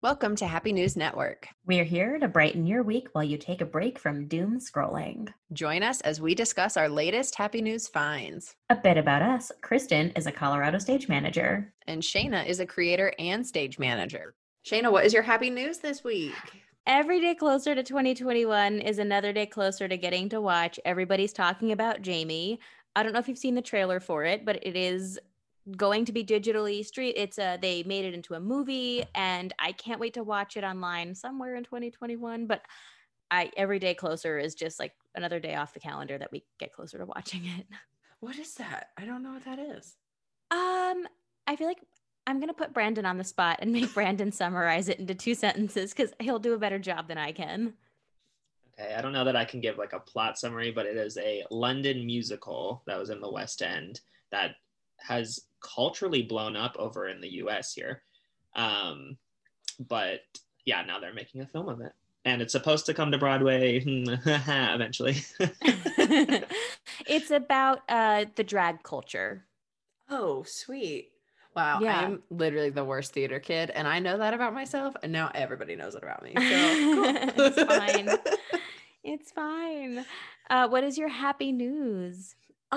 Welcome to Happy News Network. We're here to brighten your week while you take a break from doom scrolling. Join us as we discuss our latest Happy News finds. A bit about us. Kristen is a Colorado stage manager. And Shayna is a creator and stage manager. Shayna, what is your happy news this week? Every day closer to 2021 is another day closer to getting to watch Everybody's Talking About Jamie. I don't know if you've seen the trailer for it, but it is going to be digitally they made it into a movie, and I can't wait to watch it online somewhere in 2021. But every day closer is just like another day off the calendar that we get closer to watching it. What is that? I don't know what that is. I feel like I'm going to put Brandon on the spot and make Brandon summarize it into 2 sentences because he'll do a better job than I can. Okay, I don't know that I can give like a plot summary, but it is a London musical that was in the West End that has culturally blown up over in the US here. But yeah, now they're making a film of it. And it's supposed to come to Broadway eventually. It's about the drag culture. Oh, sweet. Wow, Yeah. I'm literally the worst theater kid, and I know that about myself, and now everybody knows it about me. So cool. It's fine. It's fine. What is your happy news?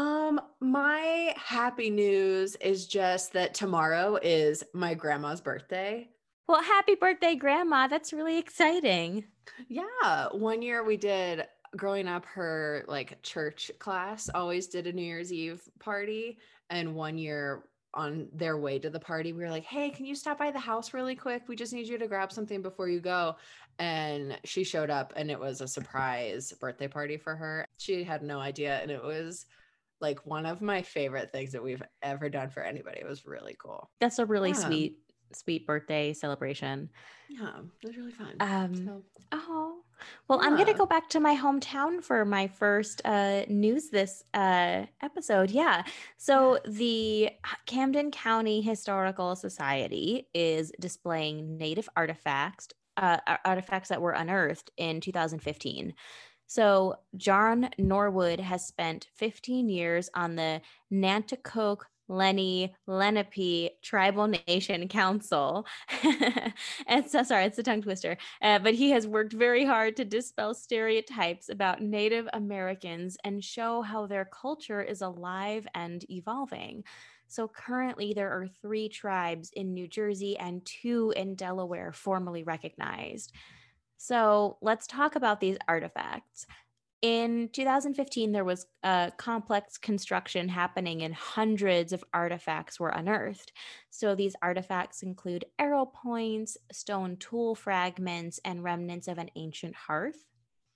My happy news is just that tomorrow is my grandma's birthday. Well, happy birthday, Grandma. That's really exciting. Yeah, one year we did, growing up, her like church class always did a New Year's Eve party, and one year on their way to the party, we were like, hey, can you stop by the house really quick? We just need you to grab something before you go. And she showed up, and it was a surprise birthday party for her. She had no idea, and it was like one of my favorite things that we've ever done for anybody. It was really cool. That's a really Yeah. sweet birthday celebration. Yeah, it was really fun. Well, I'm going to Yeah. go back to my hometown for my first news this episode. Yeah. So the Camden County Historical Society is displaying Native artifacts that were unearthed in 2015. So John Norwood has spent 15 years on the Nanticoke Lenni Lenape Tribal Nation Council. It's a tongue twister. But he has worked very hard to dispel stereotypes about Native Americans and show how their culture is alive and evolving. So currently there are 3 tribes in New Jersey and 2 in Delaware formally recognized. So let's talk about these artifacts. In 2015, there was complex construction happening and hundreds of artifacts were unearthed. So these artifacts include arrow points, stone tool fragments, and remnants of an ancient hearth.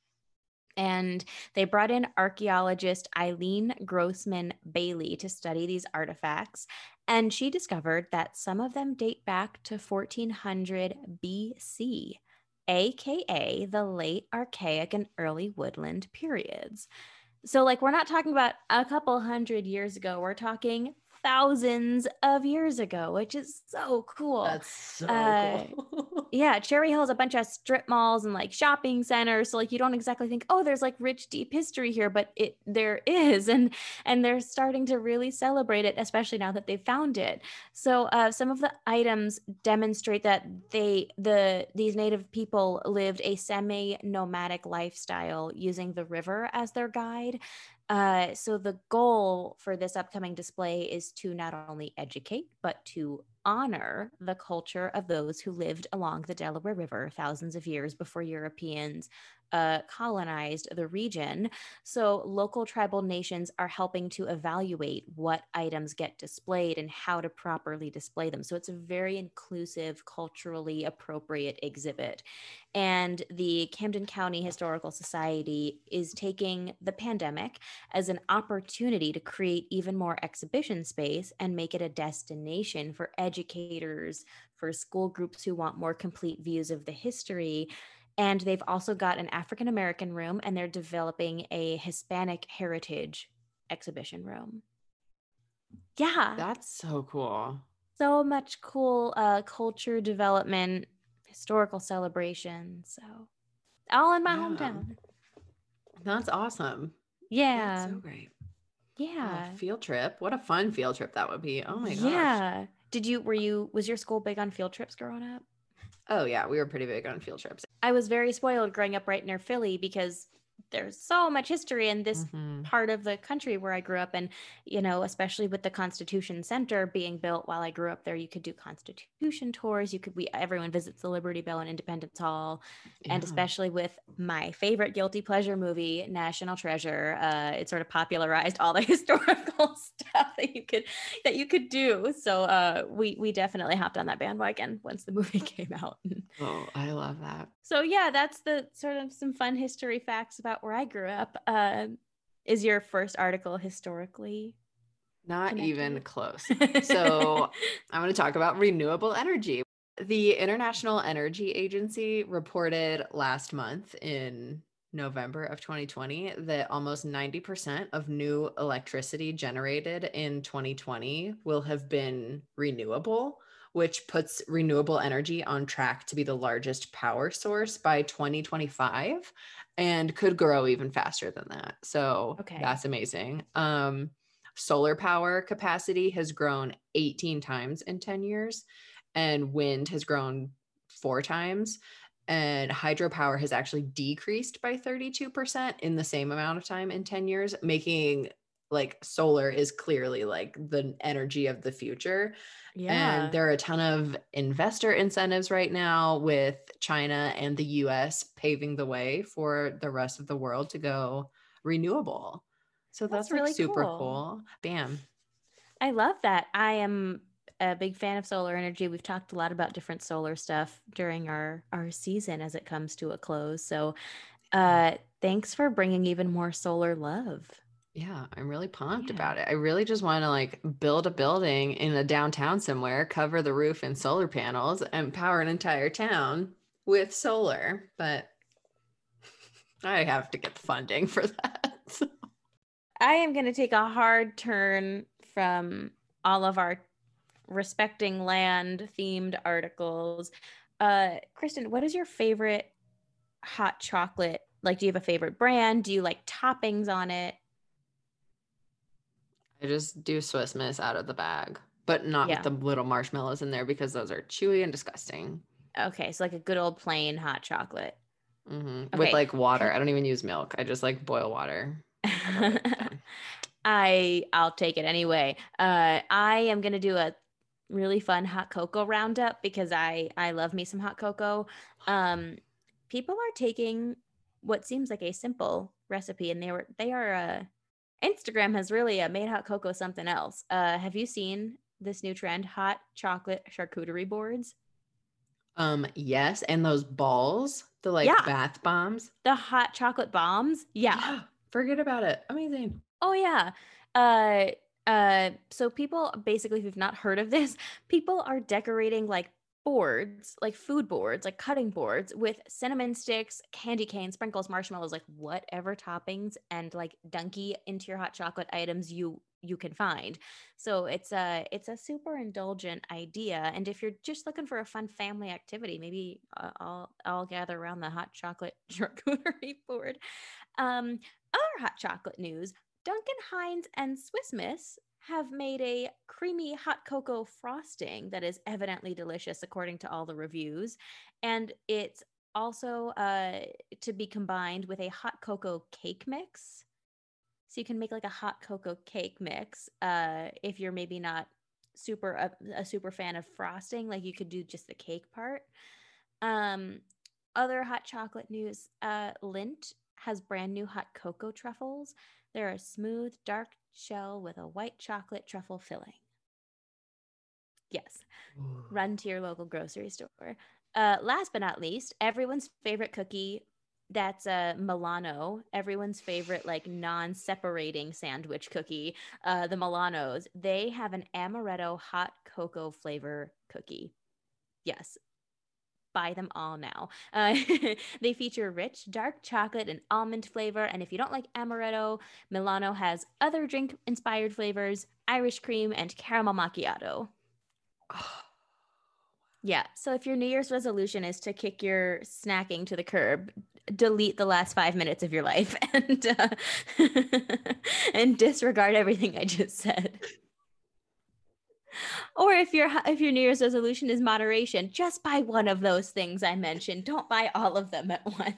And they brought in archaeologist Eileen Grossman Bailey to study these artifacts. And she discovered that some of them date back to 1400 BC. AKA the late Archaic and early Woodland periods. So like, we're not talking about a couple hundred years ago, we're talking thousands of years ago, which is so cool. That's so cool. Yeah, Cherry Hill is a bunch of strip malls and like shopping centers. So like, you don't exactly think, oh, there's like rich, deep history here, but there is, and they're starting to really celebrate it, especially now that they've found it. So some of the items demonstrate that these Native people lived a semi-nomadic lifestyle using the river as their guide. So the goal for this upcoming display is to not only educate, but to honor the culture of those who lived along the Delaware River thousands of years before Europeans colonized the region. So local tribal nations are helping to evaluate what items get displayed and how to properly display them. So it's a very inclusive, culturally appropriate exhibit. And the Camden County Historical Society is taking the pandemic as an opportunity to create even more exhibition space and make it a destination for educators, for school groups who want more complete views of the history. And they've also got an African American room, and they're developing a Hispanic heritage exhibition room. Yeah. That's so cool. So much cool culture development, historical celebration. So all in my hometown. That's awesome. Yeah. That's so great. Yeah. Field trip. What a fun field trip that would be. Oh my gosh. Yeah. Was your school big on field trips growing up? Oh yeah, we were pretty big on field trips. I was very spoiled growing up right near Philly because there's so much history in this Mhm. part of the country where I grew up. And, you know, especially with the Constitution Center being built while I grew up there, you could do Constitution tours. Everyone visits the Liberty Bell and Independence Hall. And Yeah. especially with my favorite guilty pleasure movie, National Treasure, it sort of popularized all the historical stuff that you could do. So we definitely hopped on that bandwagon once the movie came out. Oh, I love that. So yeah, that's the sort of some fun history facts about where I grew up. Is your first article historically Not connected? even close. So I'm going to talk about renewable energy. The International Energy Agency reported last month in November of 2020 that almost 90% of new electricity generated in 2020 will have been renewable, which puts renewable energy on track to be the largest power source by 2025 and could grow even faster than that. So Okay. that's amazing. Solar power capacity has grown 18 times in 10 years, and wind has grown 4 times. And hydropower has actually decreased by 32% in the same amount of time in 10 years, making like solar is clearly like the energy of the future. Yeah. And there are a ton of investor incentives right now with China and the US paving the way for the rest of the world to go renewable. So that's like really super cool. cool. Bam. I love that. I am a big fan of solar energy. We've talked a lot about different solar stuff during our season as it comes to a close. So thanks for bringing even more solar love. Yeah, I'm really pumped about it. I really just want to like build a building in a downtown somewhere, cover the roof in solar panels, and power an entire town with solar. But I have to get the funding for that. I am going to take a hard turn from all of our respecting land themed articles. Kristen, what is your favorite hot chocolate? Like, do you have a favorite brand? Do you like toppings on it? I just do Swiss Miss out of the bag, but not with Yeah. the little marshmallows in there because those are chewy and disgusting. Okay, so like a good old plain hot chocolate. With Okay. like water. I don't even use milk. I just like boil water. I'll take it anyway. I am gonna do a really fun hot cocoa roundup because I love me some hot cocoa. People are taking what seems like a simple recipe and they are Instagram has really made hot cocoa something else. Have you seen this new trend, hot chocolate charcuterie boards? Yes, and those balls, the like Yeah. bath bombs. The hot chocolate bombs. Yeah. Forget about it. Amazing. Oh yeah. So people basically who've not heard of this, people are decorating like boards, like food boards, like cutting boards with cinnamon sticks, candy cane, sprinkles, marshmallows, like whatever toppings and like dunky into your hot chocolate items you can find. So it's a super indulgent idea. And if you're just looking for a fun family activity, maybe I'll gather around the hot chocolate charcuterie board. Other hot chocolate news, Duncan Hines and Swiss Miss have made a creamy hot cocoa frosting that is evidently delicious according to all the reviews. And it's also to be combined with a hot cocoa cake mix. So you can make like a hot cocoa cake mix if you're maybe not a super fan of frosting, like you could do just the cake part. Other hot chocolate news, Lindt has brand new hot cocoa truffles. They're a smooth, dark shell with a white chocolate truffle filling. Yes. Ooh. Run to your local grocery store. Last but not least, everyone's favorite cookie. That's Milano. Everyone's favorite, like non-separating sandwich cookie. The Milanos. They have an amaretto hot cocoa flavor cookie. Yes. Buy them all now. They feature rich dark chocolate and almond flavor. And if you don't like amaretto, Milano has other drink-inspired flavors, Irish cream and caramel macchiato. Yeah. So if your New Year's resolution is to kick your snacking to the curb, delete the last 5 minutes of your life and disregard everything I just said. Or if your New Year's resolution is moderation, just buy one of those things I mentioned. Don't buy all of them at once.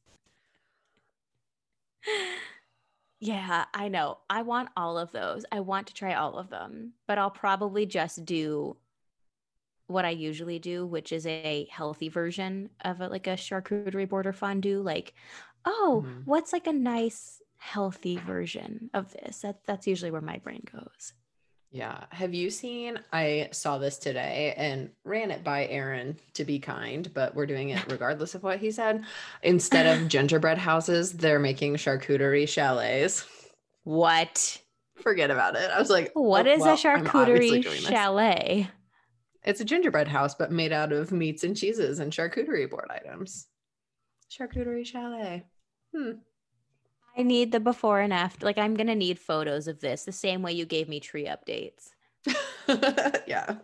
Yeah, I know. I want all of those. I want to try all of them, but I'll probably just do what I usually do, which is a healthy version of like a charcuterie board or fondue. Like, oh, what's like a nice healthy version of this? That's usually where my brain goes. Yeah. Have you seen, I saw this today and ran it by Aaron to be kind, but we're doing it regardless of what he said. Instead of gingerbread houses, they're making charcuterie chalets. What? Forget about it. I was like, what is a I'm obviously charcuterie doing this. chalet? It's a gingerbread house, but made out of meats and cheeses and charcuterie board items. Charcuterie chalet. I need the before and after. Like, I'm going to need photos of this the same way you gave me tree updates. Yeah.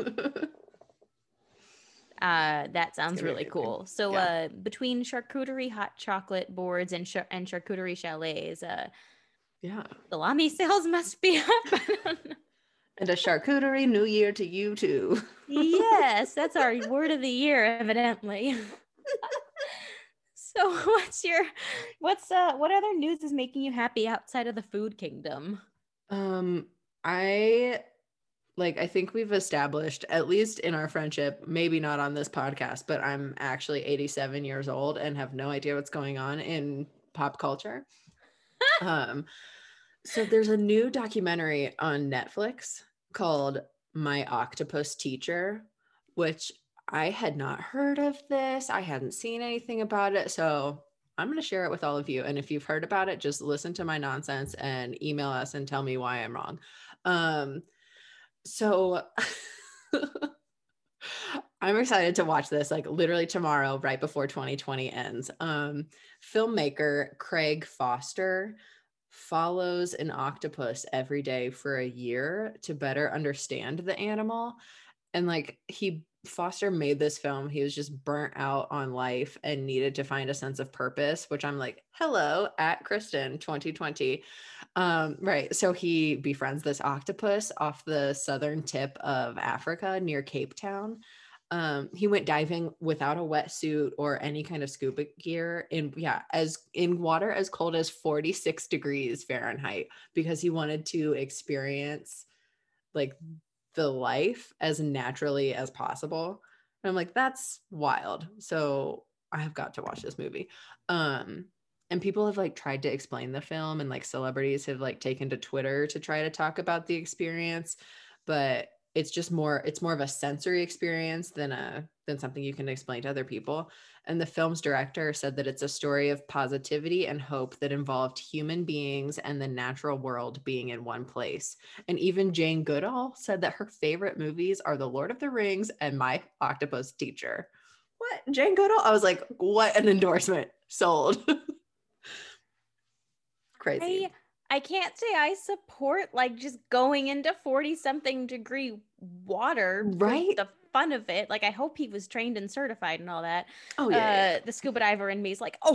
That sounds really cool. So Yeah. between charcuterie hot chocolate boards and charcuterie chalets, Yeah. salami sales must be up. And a charcuterie New Year to you too. Yes, that's our word of the year, evidently. So what other news is making you happy outside of the food kingdom? I think we've established, at least in our friendship, maybe not on this podcast, but I'm actually 87 years old and have no idea what's going on in pop culture. So there's a new documentary on Netflix called My Octopus Teacher, which I had not heard of this. I hadn't seen anything about it. So I'm going to share it with all of you. And if you've heard about it, just listen to my nonsense and email us and tell me why I'm wrong. So I'm excited to watch this, like literally tomorrow, right before 2020 ends. Filmmaker Craig Foster follows an octopus every day for a year to better understand the animal. And like Foster made this film. He was just burnt out on life and needed to find a sense of purpose, which I'm like, hello at Kristen 2020. Right. So he befriends this octopus off the southern tip of Africa near Cape Town. He went diving without a wetsuit or any kind of scuba gear in water as cold as 46 degrees Fahrenheit because he wanted to experience like the life as naturally as possible. And I'm like, that's wild. So I have got to watch this movie. And people have like tried to explain the film, and like celebrities have like taken to Twitter to try to talk about the experience, but it's more of a sensory experience than something you can explain to other people. And the film's director said that it's a story of positivity and hope that involved human beings and the natural world being in one place. And even Jane Goodall said that her favorite movies are The Lord of the Rings and My Octopus Teacher. What? Jane Goodall? I was like, what an endorsement. Sold. Crazy. I can't say I support like just going into 40-something degree water, right? For the fun of it. Like, I hope he was trained and certified and all that. Oh yeah. The scuba diver in me is like,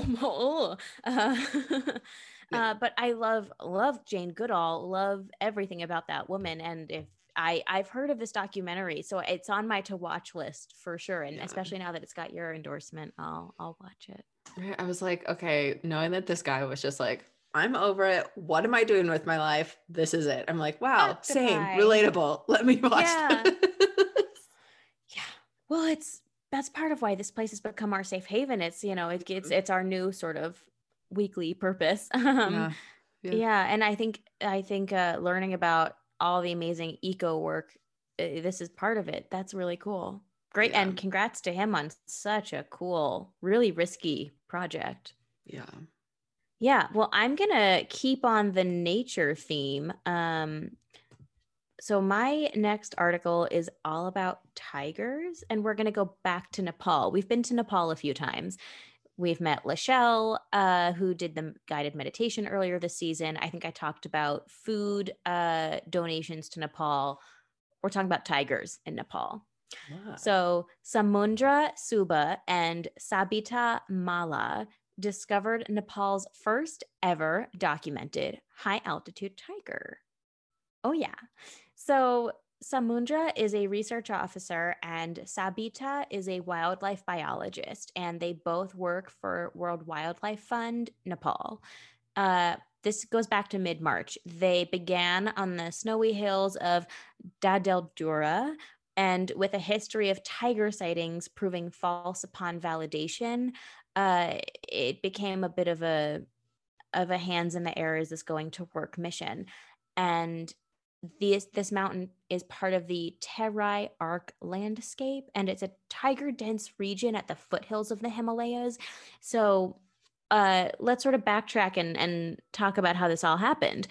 but I love Jane Goodall, love everything about that woman. And if I've heard of this documentary, so it's on my to watch list for sure. And especially now that it's got your endorsement, I'll watch it. I was like, okay, knowing that this guy was just like, I'm over it. What am I doing with my life? This is it. I'm like, wow, same, relatable. Let me watch. Yeah. Yeah. Well, that's part of why this place has become our safe haven. It's, it's our new sort of weekly purpose. Yeah. And I think learning about all the amazing eco work, this is part of it. That's really cool. Great. Yeah. And congrats to him on such a cool, really risky project. Yeah. Yeah. Well, I'm going to keep on the nature theme. So my next article is all about tigers, and we're going to go back to Nepal. We've been to Nepal a few times. We've met Lachelle, who did the guided meditation earlier this season. I think I talked about food donations to Nepal. We're talking about tigers in Nepal. Wow. So Samundra Suba and Sabita Mala discovered Nepal's first ever documented high altitude tiger. Oh yeah. So Samundra is a research officer and Sabita is a wildlife biologist, and they both work for World Wildlife Fund, Nepal. This goes back to mid-March. They began on the snowy hills of Dadeldura, and with a history of tiger sightings proving false upon validation, it became a bit of a hands in the air, is this going to work mission. And this mountain is part of the Terai Arc landscape, and it's a tiger dense region at the foothills of the Himalayas. So let's sort of backtrack and talk about how this all happened.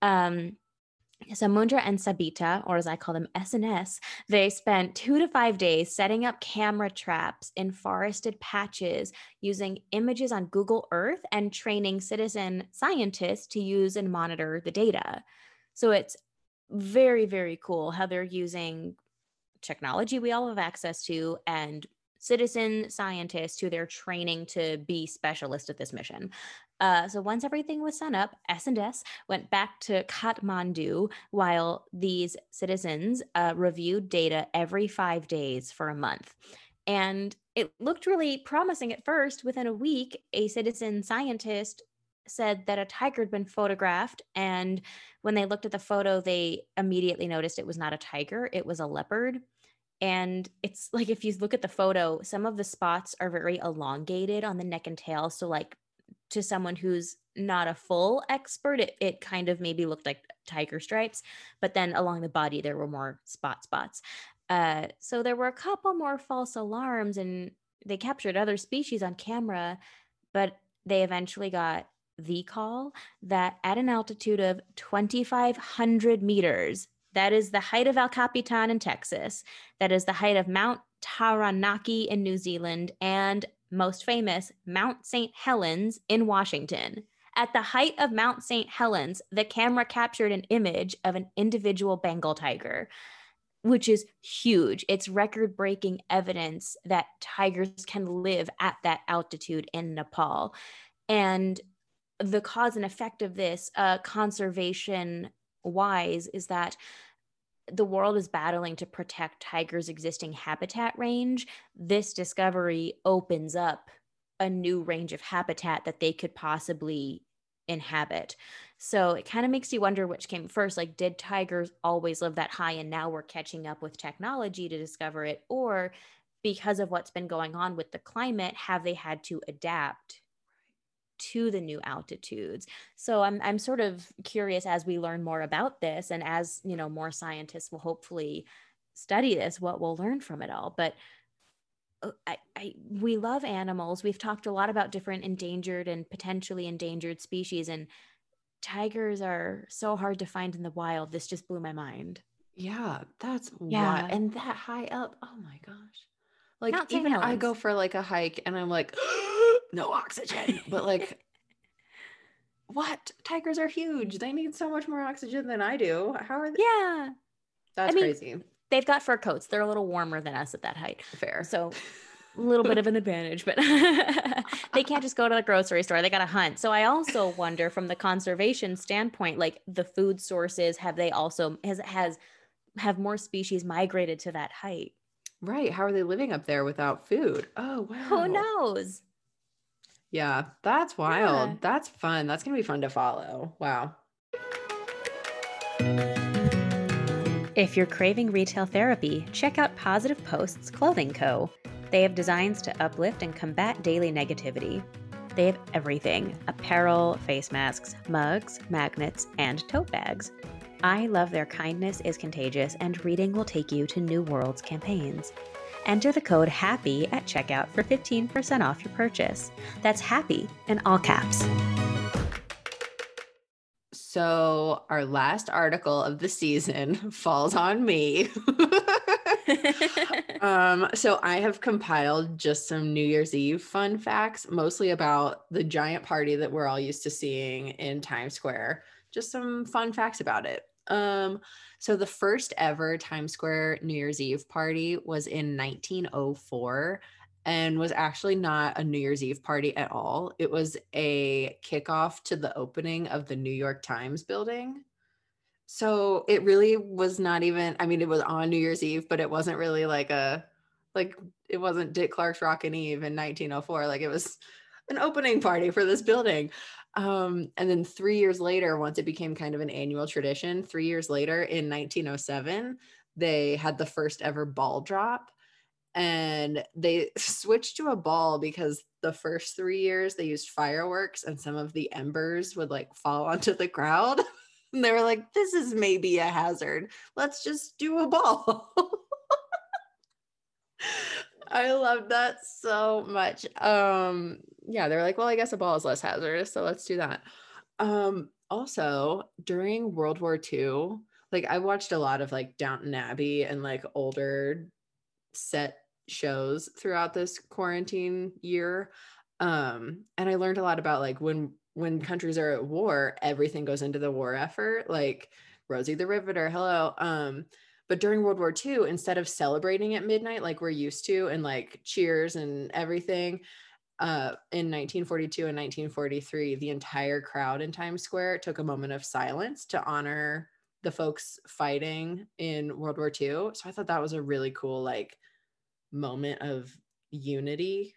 Samundra and Sabita, or as I call them, SNS, they spent 2 to 5 days setting up camera traps in forested patches using images on Google Earth and training citizen scientists to use and monitor the data. So it's very, very cool how they're using technology we all have access to and citizen scientists who they're training to be specialists at this mission. So once everything was set up, S&S went back to Kathmandu while these citizens reviewed data every 5 days for a month. And it looked really promising at first. Within a week, a citizen scientist said that a tiger had been photographed, and when they looked at the photo, they immediately noticed it was not a tiger, it was a leopard. And it's like, if you look at the photo, some of the spots are very elongated on the neck and tail. So like, to someone who's not a full expert, it kind of maybe looked like tiger stripes, but then along the body, there were more spots. So there were a couple more false alarms, and they captured other species on camera, but they eventually got the call that at an altitude of 2,500 meters, that is the height of El Capitan in Texas, that is the height of Mount Taranaki in New Zealand, and most famous, Mount St. Helens in Washington. At the height of Mount St. Helens, the camera captured an image of an individual Bengal tiger, which is huge. It's record-breaking evidence that tigers can live at that altitude in Nepal. And the cause and effect of this, conservation-wise, is that the world is battling to protect tigers' existing habitat range. This discovery opens up a new range of habitat that they could possibly inhabit. So it kind of makes you wonder which came first. Like, did tigers always live that high and now we're catching up with technology to discover it? Or because of what's been going on with the climate, have they had to adapt to the new altitudes? So I'm sort of curious, as we learn more about this, and as more scientists will hopefully study this, what we'll learn from it all. But we love animals. We've talked a lot about different endangered and potentially endangered species, and tigers are so hard to find in the wild. This just blew my mind. Yeah, that's Yeah. and that high up. Oh my gosh. Like, Mount St. even I Helens. go for like a hike and I'm like, no oxygen. But like, what? Tigers are huge. They need so much more oxygen than I do. How are they? Yeah. That's mean, crazy. They've got fur coats. They're a little warmer than us at that height. Fair. So a little bit of an advantage, but they can't just go to the grocery store. They got to hunt. So I also wonder, from the conservation standpoint, like the food sources, have they also have more species migrated to that height? Right. How are they living up there without food? Oh, wow. Who knows? Yeah, that's wild. Yeah. That's fun. That's going to be fun to follow. Wow. If you're craving retail therapy, check out Positive Post's Clothing Co. They have designs to uplift and combat daily negativity. They have everything: apparel, face masks, mugs, magnets, and tote bags. I love their kindness is contagious, and reading will take you to new worlds campaigns. Enter the code HAPPY at checkout for 15% off your purchase. That's HAPPY in all caps. So our last article of the season falls on me. So I have compiled just some New Year's Eve fun facts, mostly about the giant party that we're all used to seeing in Times Square. Just some fun facts about it. So the first ever Times Square New Year's Eve party was in 1904 and was actually not a New Year's Eve party at all. It was a kickoff to the opening of the New York Times building. So it really was not even, I mean, it was on New Year's Eve, but it wasn't really like it wasn't Dick Clark's Rockin' Eve in 1904. Like it was an opening party for this building. And then 3 years later, once it became kind of an annual tradition, 3 years later in 1907, they had the first ever ball drop. And they switched to a ball because the first 3 years they used fireworks and some of the embers would like fall onto the crowd. And they were like, this is maybe a hazard. Let's just do a ball. I love that so much. Yeah, they're like, well, I guess a ball is less hazardous, so let's do that. Also, during World War II, like I watched a lot of like Downton Abbey and like older set shows throughout this quarantine year. And I learned a lot about like when countries are at war, everything goes into the war effort, like Rosie the Riveter, hello. But during World War II, instead of celebrating at midnight like we're used to and like cheers and everything, in 1942 and 1943, the entire crowd in Times Square took a moment of silence to honor the folks fighting in World War II. So I thought that was a really cool like moment of unity.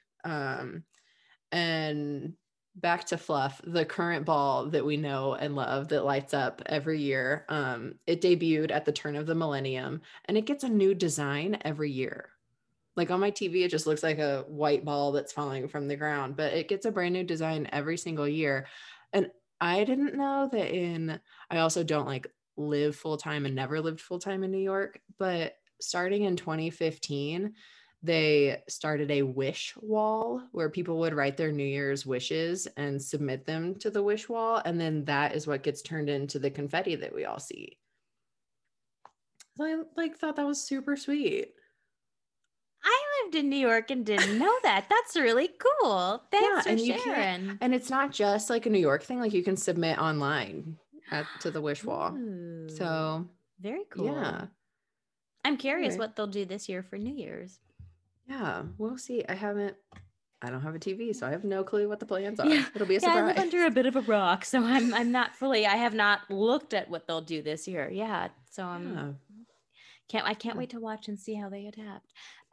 And back to fluff, the current ball that we know and love that lights up every year, it debuted at the turn of the millennium and it gets a new design every year. Like on my TV, it just looks like a white ball that's falling from the ground, but it gets a brand new design every single year. And I didn't know that I also don't like live full-time and never lived full-time in New York, but starting in 2015, they started a wish wall where people would write their New Year's wishes and submit them to the wish wall. And then that is what gets turned into the confetti that we all see. So I like thought that was super sweet. I lived in New York and didn't know that. That's really cool. Thanks for sharing. And it's not just like a New York thing. Like you can submit online to the wish wall. Ooh, so very cool. Yeah. I'm curious what they'll do this year for New Year's. Yeah, we'll see. I don't have a TV, so I have no clue what the plans are. It'll be a surprise. I live under a bit of a rock, so I'm not fully, I have not looked at what they'll do this year. Yeah. So I can't wait to watch and see how they adapt.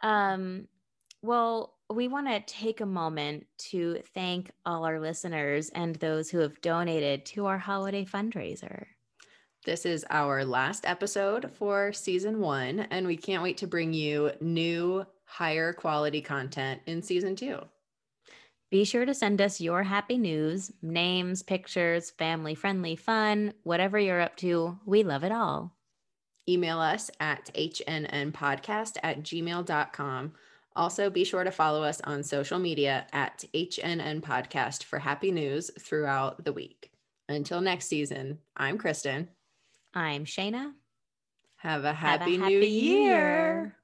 Well, we want to take a moment to thank all our listeners and those who have donated to our holiday fundraiser. This is our last episode for season 1, and we can't wait to bring you new, higher quality content in season 2. Be sure to send us your happy news, names, pictures, family-friendly fun, whatever you're up to. We love it all. Email us at hnnpodcast@gmail.com. Also, be sure to follow us on social media at hnnpodcast for happy news throughout the week. Until next season, I'm Kristen. I'm Shayna. Have a happy new year.